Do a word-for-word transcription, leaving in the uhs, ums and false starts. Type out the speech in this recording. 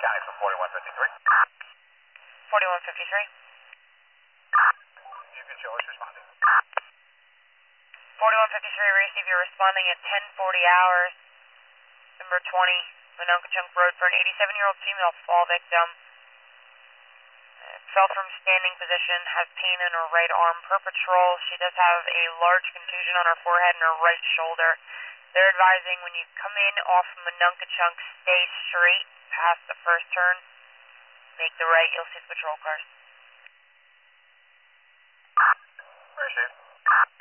County for forty-one fifty-three. forty-one fifty-three. You can show us responding. forty-one fifty-three, receive you responding at ten forty hours, number twenty, Menoncachunk Road for an eighty-seven-year-old female fall victim. Uh, fell from standing position, has pain in her right arm per patrol. She does have a large contusion on her forehead and her right shoulder. They're advising when you come in off Menoncachunk, stay straight past the first turn, make the right, you'll see the patrol cars. Appreciate it.